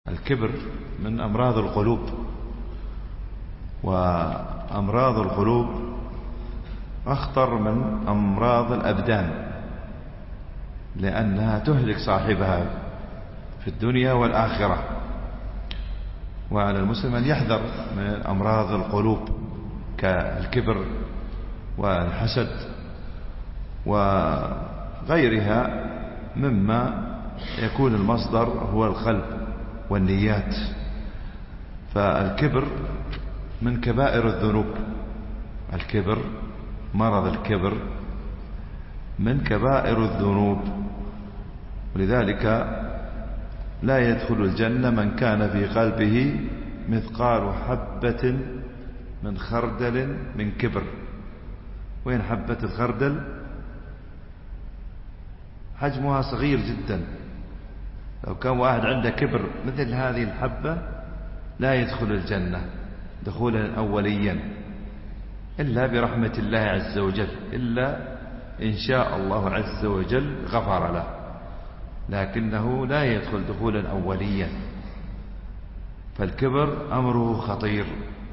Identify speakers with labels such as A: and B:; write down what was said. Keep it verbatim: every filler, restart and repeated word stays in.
A: الكبر من أمراض القلوب، وأمراض القلوب أخطر من أمراض الأبدان، لأنها تهلك صاحبها في الدنيا والآخرة. وعلى المسلم أن يحذر من أمراض القلوب كالكبر والحسد وغيرها مما يكون المصدر هو القلب والنيات. فالكبر من كبائر الذنوب، الكبر مرض الكبر من كبائر الذنوب، ولذلك لا يدخل الجنة من كان في قلبه مثقال حبة من خردل من كبر. وين حبة الخردل؟ حجمها صغير جدا. لو كان واحد عنده كبر مثل هذه الحبة لا يدخل الجنة دخولا أوليا إلا برحمة الله عز وجل، إلا إن شاء الله عز وجل غفر له، لكنه لا يدخل دخولا أوليا. فالكبر أمره خطير.